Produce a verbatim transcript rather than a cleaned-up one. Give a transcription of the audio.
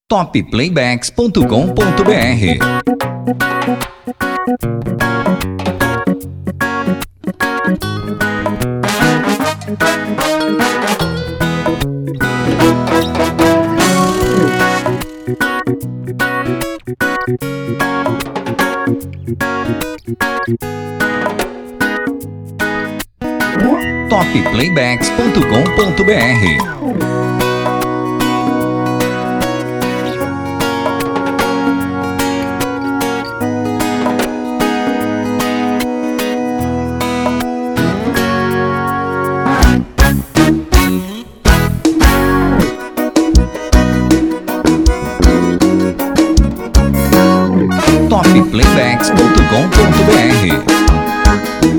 top playbacks ponto com ponto br. top playbacks ponto com ponto br. top playbacks ponto com ponto br.